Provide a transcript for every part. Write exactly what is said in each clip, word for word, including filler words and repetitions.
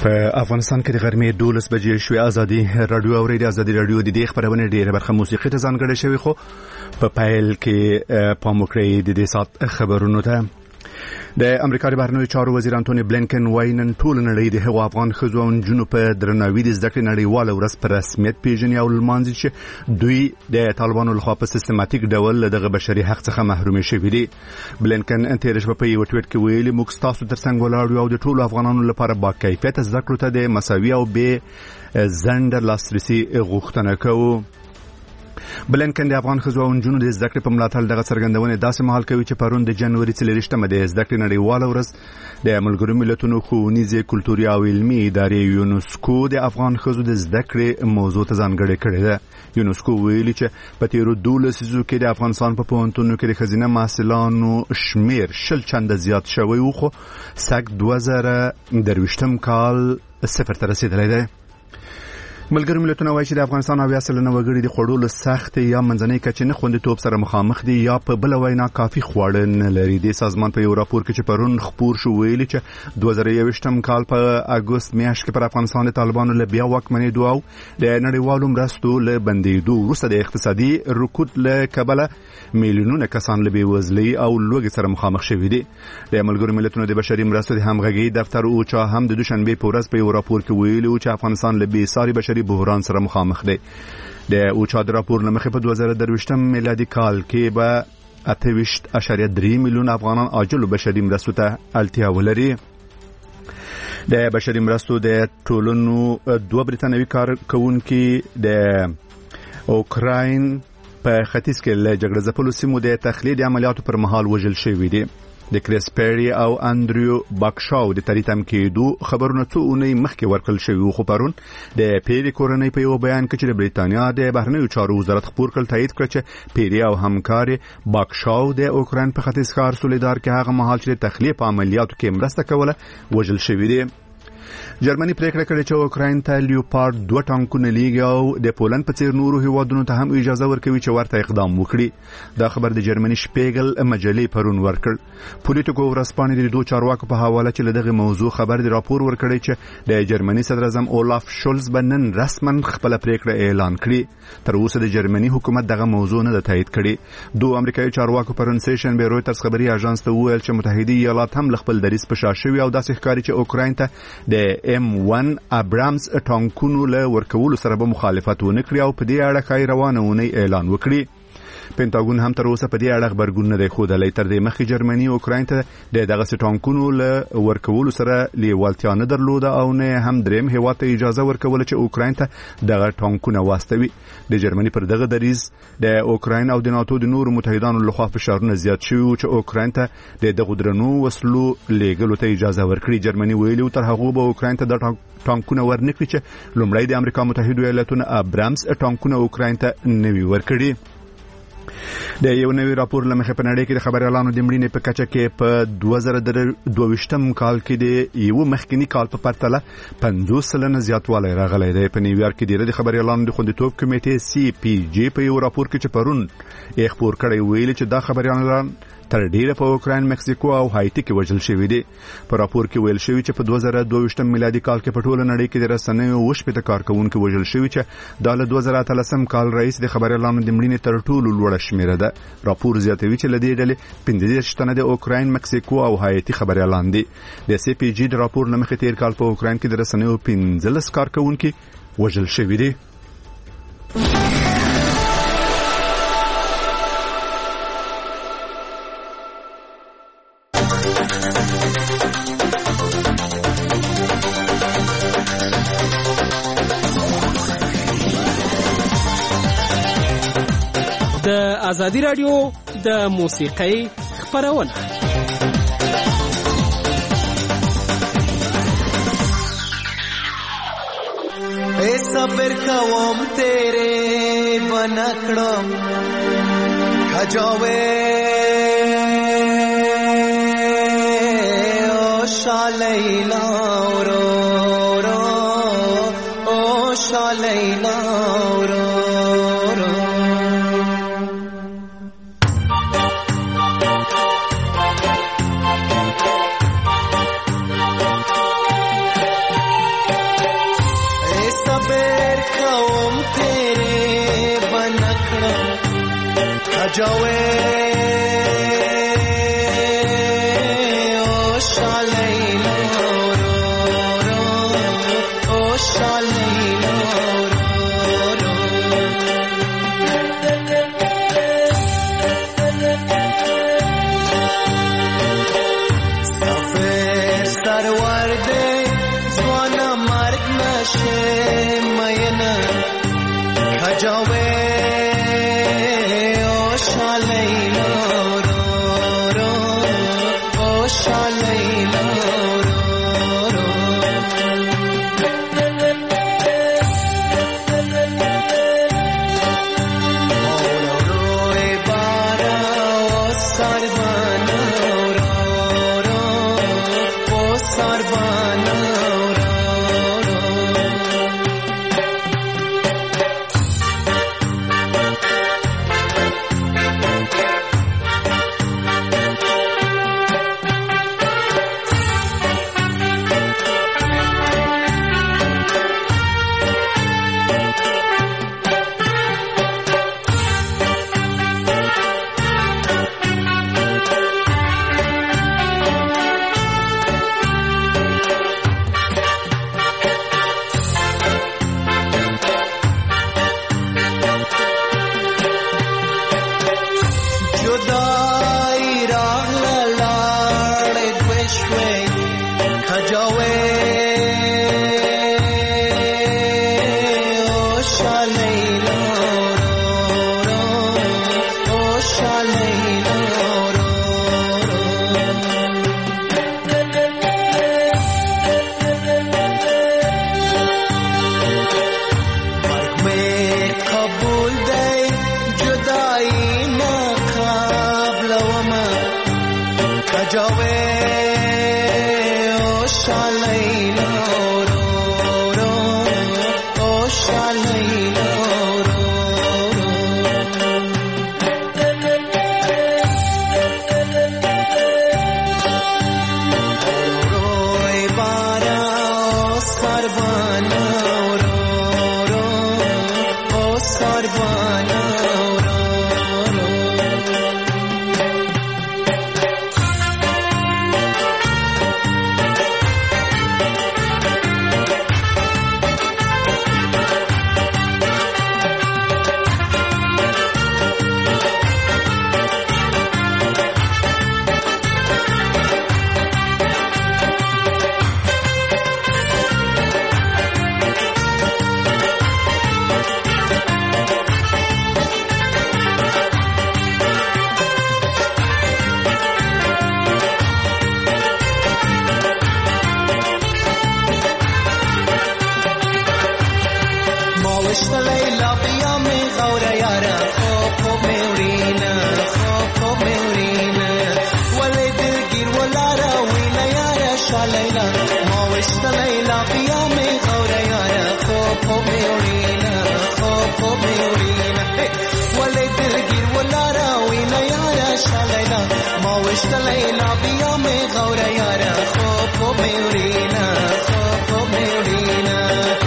په افغانستان کې د غرمې دولس بجې شوې. ازادي رادیو او ریډیو ازادي رادیو د دې خبرونه ډیره برخه موسیقي ته ځانګړې شوی، خو په پایل کې پام وکړئ د دې سات خبرونو ته. د امریکا د بهرنیو چارو وزیر انټونی بلینکن وايي نن ټول نړۍ د هغو افغان ښځو او نجونو په درناوي د زده کړې نړیواله ورځ په رسمیت پیژني او لمانځي چې دوی د طالبانو لخوا په سیستماتیک ډول دغه بشري حق څخه محرومي شوي دي. بلینکن تېره شپه په یو ټویټ کې ویلي موږ ستاسو ترڅنګ ولاړ یو او د ټولو افغانانو لپاره با کیفیته زده کړو ته د مساوي او بې ځنډه لاسرسي غوښتنه کوو. بلینکن د افغان ښځو او نجونو د زده کړې په ملاتړ دغه څرګندونه داسې مهال کوي چې پرون د جنوري څلېرویشتمه د زده کړې نړیواله ورځ د ملګرو ملتونو ښوونیزې کلتوري او علمي ادارې یونسکو د افغان ښځو د زده کړې موضوع ته ځانګړې کړې ده. یونسکو ویلي چې په تیرو دولسو لسیزو کې د افغانستان په پوهنتونونو کې د ښځینه محصلانو شمیر شل چنده زیات شوی و، خو سږ دوه زره درویشتم کال صفر ته رسیدلی دی. ملګرو ملتونه وایي چې د افغانستان اویا سلنه وګړي د خوړو له سختې یا منځنۍ کچې نه خوندیتوب سره مخامخ دي یا په بله وینا کافي خواړه نه لري. د سازمان په یو راپور کې چې پرون خپور شو ویلي چې دوه زره یوویشتم کال په اګوست میاشت کې پر افغانستان د طالبانو له بیا واکمنېدو او د نړیوالو مرستو له بندېدو وروسته د اقتصادي رکود له کبله میلیونونه کسان له بېوزلۍ او لوږې سره مخامخ شوي دي. د ملګرو ملتونو د بشري مرستو د همغږۍ دفتر اوچا هم د دوشنبې په ورځ په یو راپور کې ویلي و چې افغانستان له بېساري بشري بحران سره مخامخ دی. د اوچا د راپور له مخې په دوه زره درویشتم میلادي کال کې به اته ویشت اعشاریه درې میلیون افغانان عاجلو بشري مرستو ته اړتیا ولري. د بشري مرستو د ټولنو دوه بریتانوي کارکوونکي د اوکراین په ختیځ کې له جګړه ځپلو سیمو د تخلیه عملیاتو پر مهال وژل شوي دي. د کریس پیری او اندریو باکشاو د تریتم کېدو خبرونه څو اونۍ مخکې ورکړل شوي، خو پرون د پیری کورنۍ په یو بیان کې چې د بریتانیا د بهرنیو چارو وزارت خپور کړ تایید کړ چې پیری او همکار باکشاو د اوکراین په ختیځ ښار سولیدار کې هغه مهال چې د تخلیه په عملیاتو کې مرسته کوله وژل شوي دي. جرمني پریکړه کړې چې اوکراین ته لیوپارد دوه ټانکونه لیږي او د پولند په څیر نورو هیوادونو ته هم اجازه ورکوي چې ورته اقدام وکړي. دا خبر د جرمني شپیګل مجلې پرون ورکړ. پولیټیکو ورځپاڼې د دوه چارواکو په حواله چې له دغه موضوع خبر د راپور ورکړی چې د جرمني صدر اعظم اولاف شولز به نن رسما خپل پریکړه اعلان کړي. تر اوسه د جرمني حکومت دغه موضوع نه تایید کړي. دوه امریکایي چارواکو پرون سیشن به رویترز خبري اژانس ته وویل چې متحده ایالات هم خپل دریځ په شا شوي او داسې ښکاري چې اوکراین ته د ام ون ابرامز ټانکونو له ورکولو سره به مخالفت ونه کړي او په دې اړه ښایي روانه اونۍ اعلان وکړي. پینټاګون هم تر اوسه په دې اړه خبرګون نه دی ښودلی. تر دې مخکې جرمني اوکراین ته د دغسې ټانکونو له ورکولو سره لیوالتیا نه درلوده او نه هم دریم هېواد ته اجازه ورکوله چې اوکراین ته دغه ټانکونه واستوي. د جرمني پر دغه دریځ د اوکراین او د ناتو د نورو متحدانو لخوا فشارونه زیات شوي و چې اوکراین ته د دغو درنو وسلو لیږلو ته اجازه ورکړي. جرمني ویلي و تر هغو به اوکراین ته د ټانکونه ورنکړي چې لومړی د امریکا متحدو ایالتونو ابرامز ټانکونه اوکراین ته نه وي ورکړي. د یو نوی راپور لمخې په نړۍ کې د خبريالانو د مړینې په کچه کې په دوه زره دوهویشتم کال کې د یو مخکنی کال په پرتله پنځوس سلنه زیاتوالی راغلی دی. په نیویارک کې د خبريالانو د خوندیتوب کمیټې سی پی جی په یو راپور کې چې پرون یې خپور کړی ویلي چې دا خبريالان تر ډیره په اوکراین، مکسیکو او هایټي کې وژل شوي دي. په راپور کې ویل شوی چې په دوه زره دوهویشتم میلادي کال کې په ټوله نړۍ کې د رسنیو اووه شپېته کارکوونکي وژل شوي چې دا له دوه زره اتلسم کال راهیسې د خبريالانو د مړینې تر ټولو لوړه شمیره ده. راپور زیاتوي چې له دې ډلې پنځه دېرش تنه د اوکراین، مکسیکو او هایټي خبريالان دي. د سی پی جی د راپور له مخې تیر کال په اوکراین کې د رسنیو پنځلس کارکوونکي وژل شوي دي. د ازادي رادیو د موسیقۍ خبرونه اے صبر کوم تیرے بنکړم خجاوې او شالینا ورو ورو او شالینا ورو کجاوه او شالیلا رو رو او شالیلا رو رو سفر سرورده زوانا مرگ نشه مینا کجاوه او شالیلا رو رو او شالیلا رو رو مولا روی بارا او سربانا رو رو او سربانا رو رو جدایی راه لال دوشوی کجاوه او شالیلا رو رو او شالیلا رو مرگ میں قبول دی جدایی قبل وما کجاوه او شالیلا رو رو او شالیلا رو رو روی بارا او سربانا رو رو او سربانا رو رو ماوشت لیلا بیا می غوره یارا خوب میورینا خوب میورینا ولی دلگیر ولارا وینا یارا شالیلا ماوشت لیلا بیا می غوره یارا خوب میورینا خوب میورینا ولی دلگیر ولارا وینا یارا شالیلا ماوشت لیلا بیا می غوره یارا خوب میورینا خوب میورینا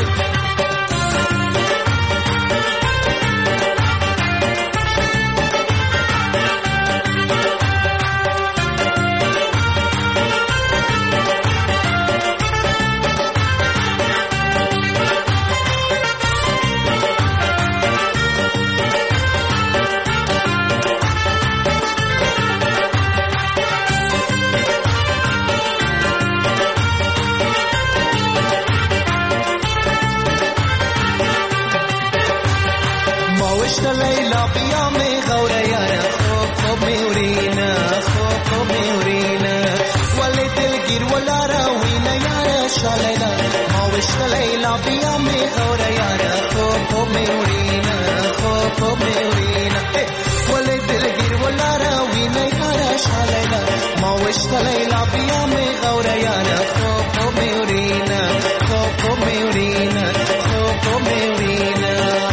ماوشت لیلا بیا می غوره یارا خوب خوب میورینا خوب خوب میورینا ولی دلگیر ولارا وینا یارا شالیلا ماوشت لیلا بیا می غوره یارا خوب خوب میورینا خوب خوب میورینا ولی دلگیر ولارا وینا یارا شالیلا ماوشت لیلا بیا می غوره یارا خوب خوب میورینا خوب خوب میورینا خوب خوب میورینا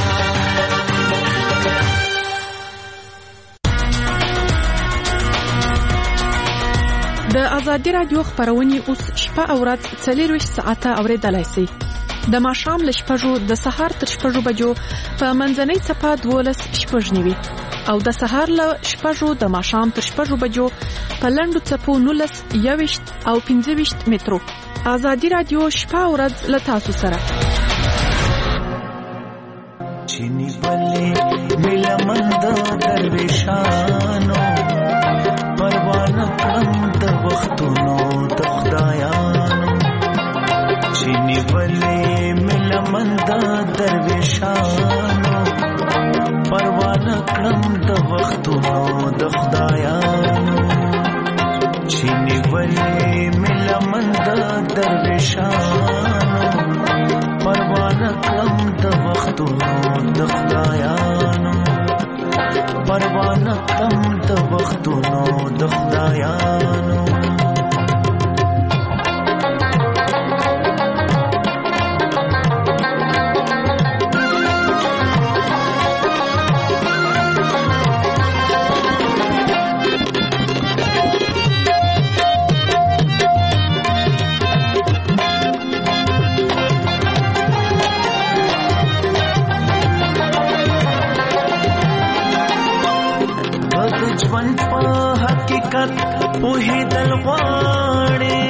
د ازادي رادیو خبرونه اوس شپه او ورځ څلور ساعته اوریدلای شئ. د ماښام له شپږو د سهار تر شپږو بجو په منځنۍ صفه دولس شپږ نیوي او د سهار له شپږو د ماښام تر شپږو بجو په لنډو څپو نولس یوویشت او پنځه ویشت مترو. آزادي رادیو شپه او ورځ له تاسو سره. چینی بلې مله مند درویشانو پروانه کړم د وختونو د خدایانو. چینی بلې مله مند درویشانو پروانه کړم د وختونو د خدایانو. چینی بلې مله مند درویشانو پروانه کړم د وختونو د خدایانو. پروانه کړم د وختونو د خدایانو. ژوند په حقیقت پوهېدل غواړي.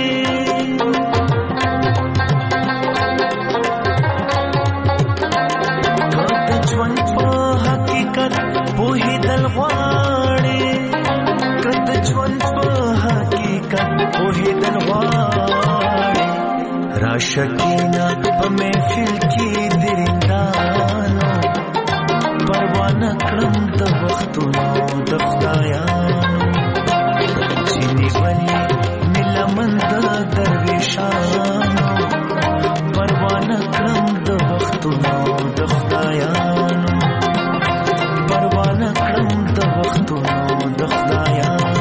د ژوند په حقیقت پوهېدل غواړي. د ژوند په حقیقت پوهېدل غواړي. راشه کېنه په محفل کې درندانو پروانه کړم د وختونو د خدایانو. چینی بلې مله مند درویشانو پروانه کړم د وختونو د خدایانو. پروانه کړم د وختونو د خدایانو.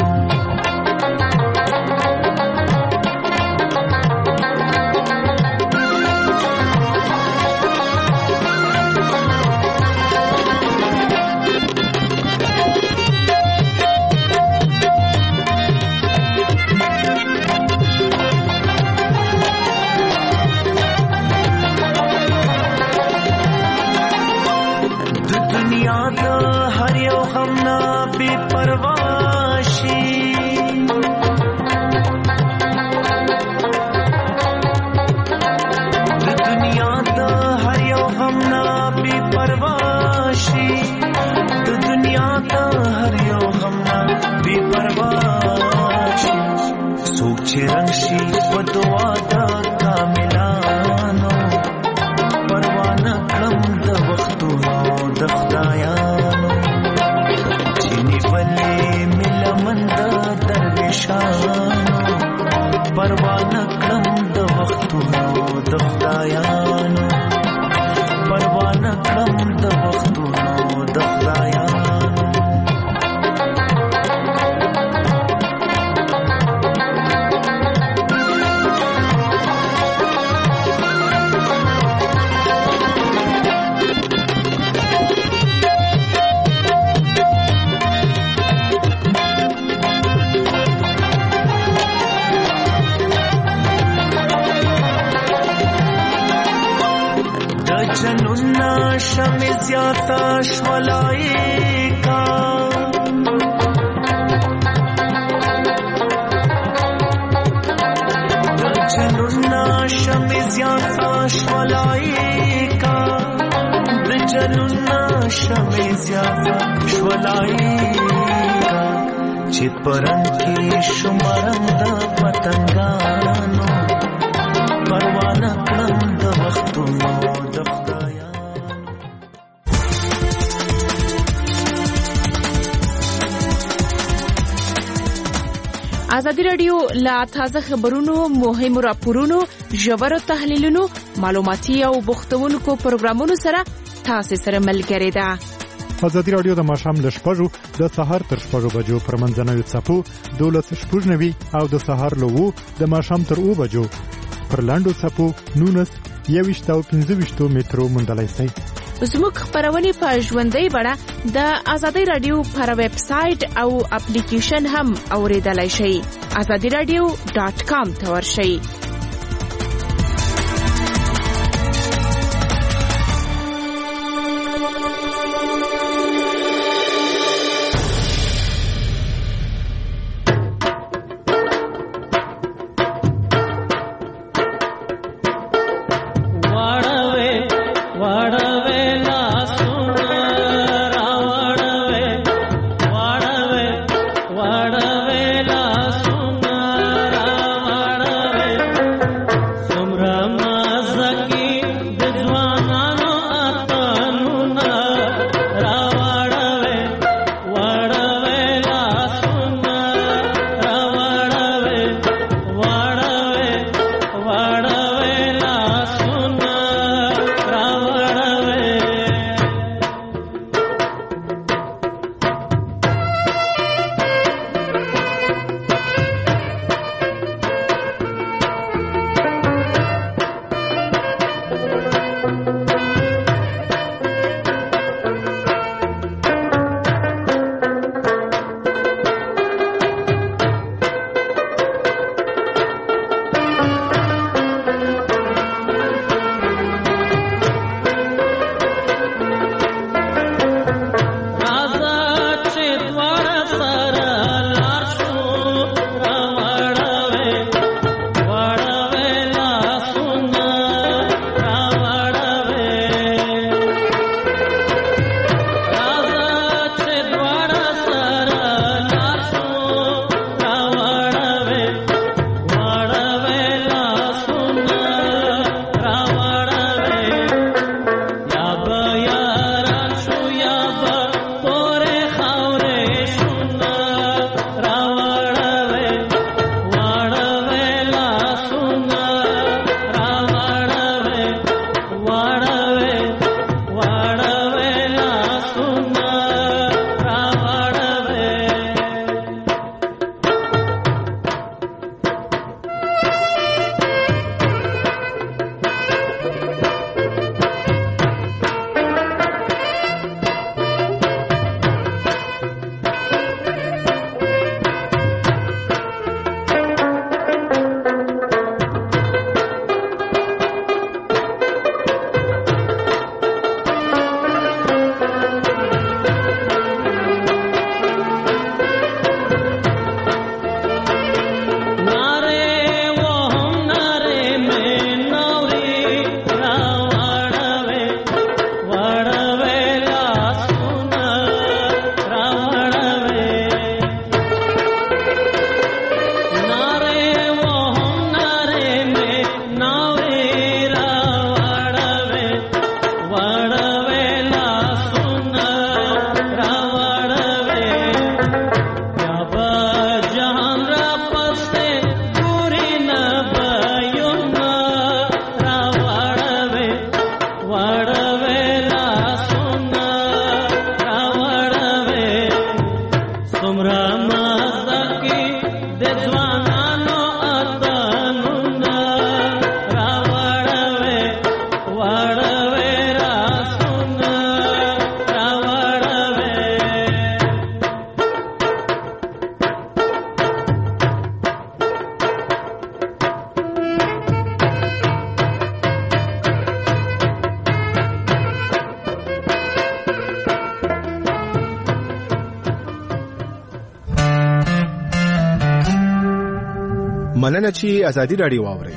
رنشی په دعا د کاملانو پروانه کړم د وختونو د خدایانو. چینی بلې مله مند درویشانو پروانه کړم د وختونو د خدایانو. پروانه کړم د وختونو د خدایانو. جنونا شم زیاتا شولائی کا جنونا شم زیاتا شولائی کا جنونا شم زیاتا شولائی کا چپرن کی شمرند پتنگانو پروانه کړم د وختونو د خدایانو. آزادي رادیو لا تازه خبرونو، مهمو راپورونو، ژورو تحلیلونو، معلوماتي او بوختونکو پروګرامونو سره تاسو سره ملګری ده. آزادي رادیو د ماښام له شپږو د سهار تر شپږو بجو پر منځنوي څپو دولس شپږ نوي او د سهار له اوو د ماښام تر اوو بجو پر لاندو څپو نونس یوویشت او پنځه ویشت مترو موندلای شئ. زموږ خبرونه په ژوندۍ بڼه د آزادي رادیو پر ویب سټ او اپلیکیشن هم اوریدلای شئ. آزادي رادیو ډاټ کام ته ورشئ. مننه چې ازادي رادیو واورئ.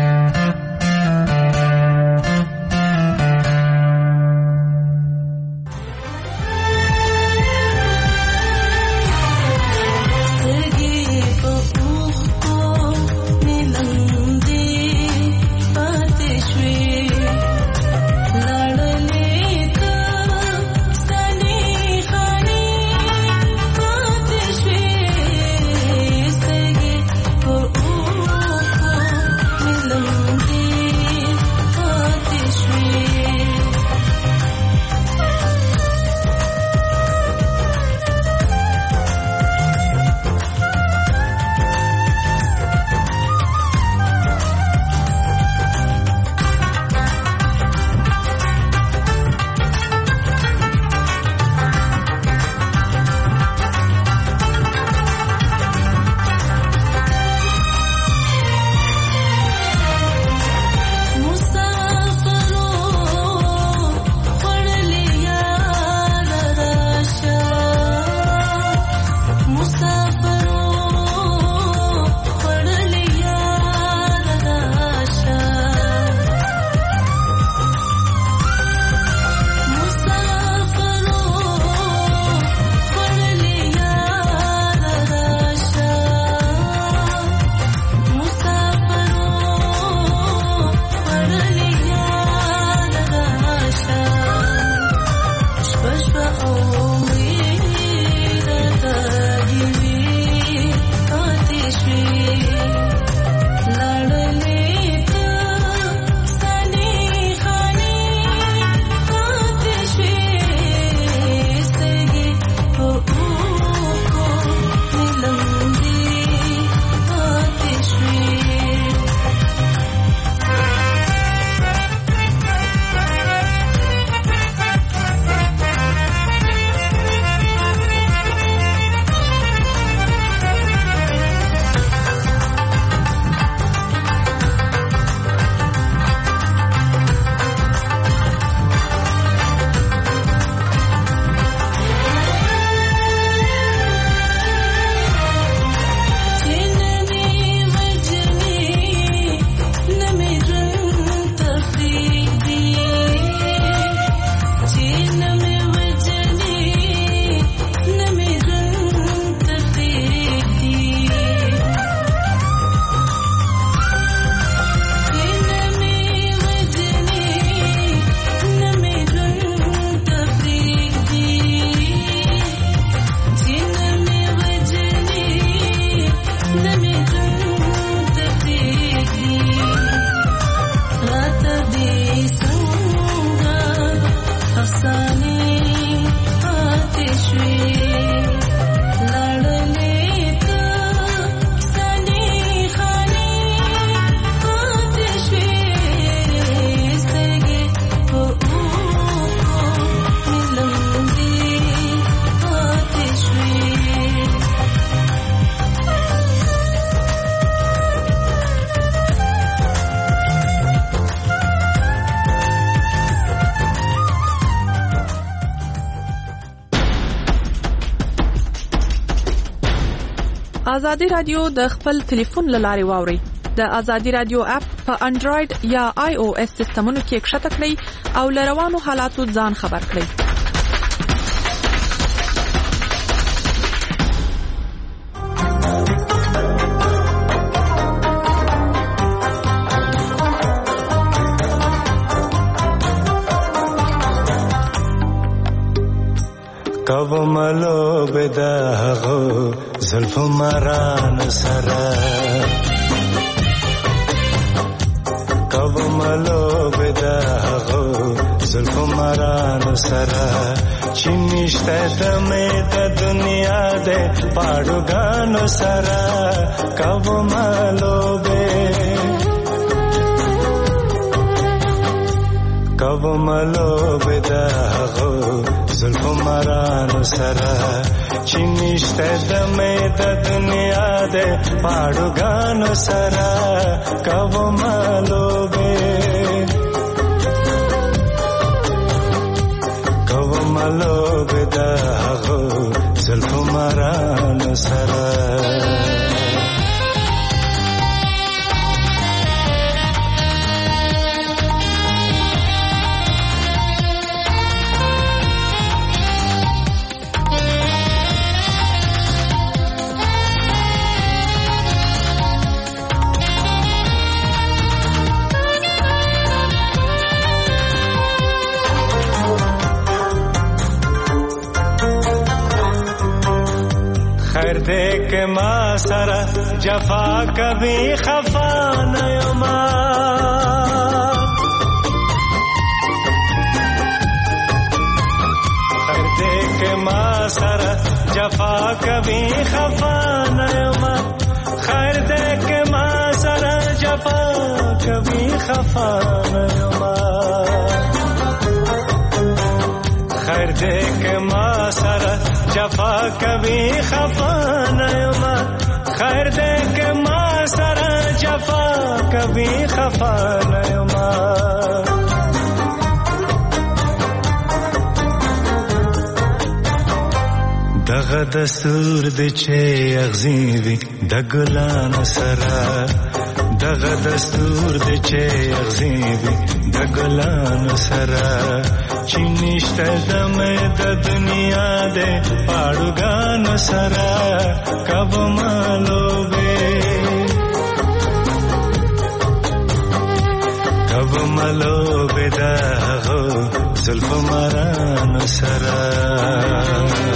ازادي رادیو د خپل ټلیفون لارې واوري. د ازادي رادیو اپ په انډراید یا آی او اس سیستمونو کې کښته کړئ او لروانو حالاتو ځان خبر کړئ. کب ملو بداغو زلف مران سرا کب ملو بداغو زلف مران سرا چنشته دمه د دنیا دے پاڑو گانو سرا کب ملو بے کب ملو بداغو زلف مران سرا چنشته دمه د دنیا دے پاڑو گانو سرا کب ملو بے کب ملو بداغو زلف مران سرا दे के माँ सरा जफा कभी खफा नयमा खैर दे के माँ सरा जफा कभी खफा नयमा खैर दे के माँ सरा जफा कभी खफा नयमा खैर दे के माँ सरा जफा कभी खफा नयमा खैर दे के माँ सरा जफा कभी खफा नयमा दغ दस्तور د چه اغزیوی د ګلان سره دغ دستور د چه اغزیوی د ګلان سره چینشت دم د دنیا د پاړوګان سره کب مالوبه کب مالوبه دغه زلف ماران سره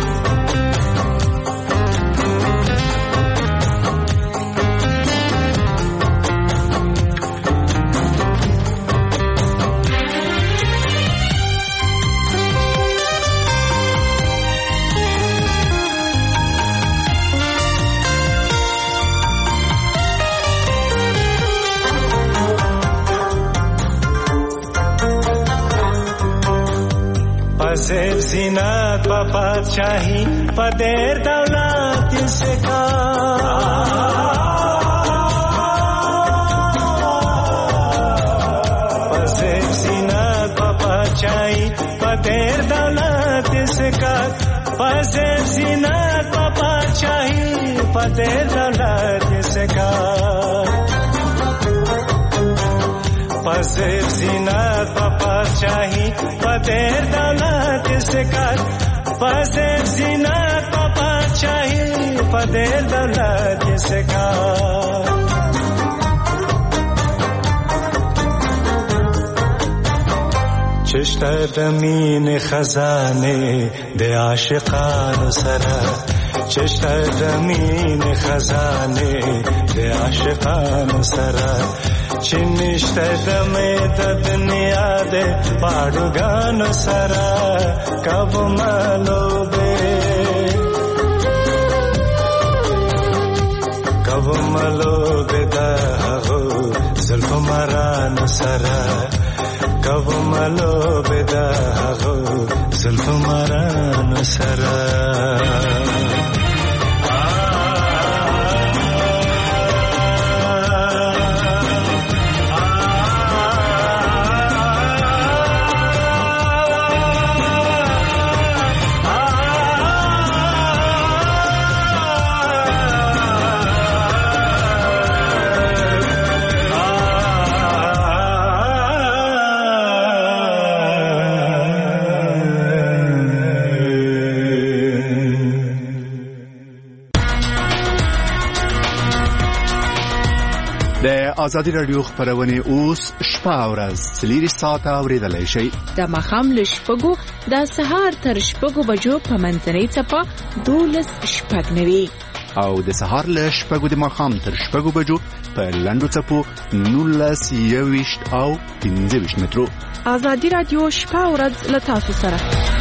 پزیر زینت و پادشاهی پدر دولت سکا پزیر زینت و پادشاهی پدر دولت سکا پزیر زینت و پادشاهی پدر دولت سکا پزیر زینت و پادشاهی پدر دولت سکر پزیر زینت و پادشاهی پدر دولت سکر چشت دمین خزانه د عاشقان سره چشت دمین خزانه د عاشقان سره چنشت دمه د دنیا د پاړوګان سره کب مالوبه کب مالوبه دغه زلف ماران سره کب مالوبه دغه زلف ماران سره ازادي رادیو خبرونه اوس شپه ورځ سلیری ساعت اوریدلای شي د مخام لشپګو د سهار تر شپګو بجو په منځنۍ چپا دولس شپګنوي او د سهار لشپګو د مخام تر شپګو بجو په لندو چپو نولس یويشت او پنځه ویشت مترو ازادي رادیو شپه ورځ له تاسو سره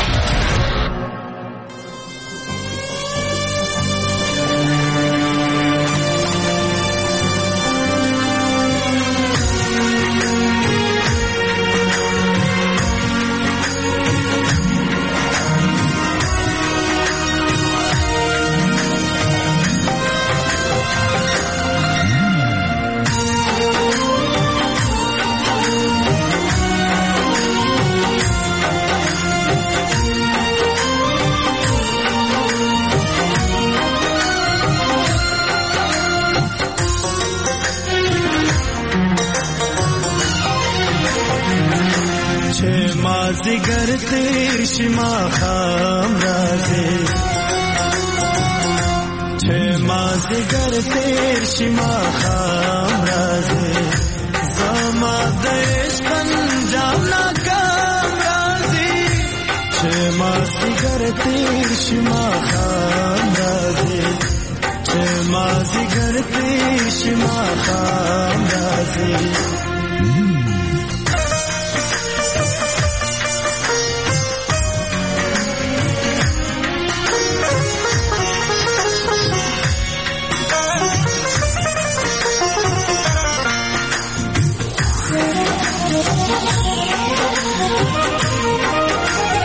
مازیګر تیر شما خام راځي چې مازیګر تیر شما خام راځي زما د عشق انجام ناکام راځي چې ما زیګر تیر شما خام راځي چې ما زیګر تیر شما خام راځي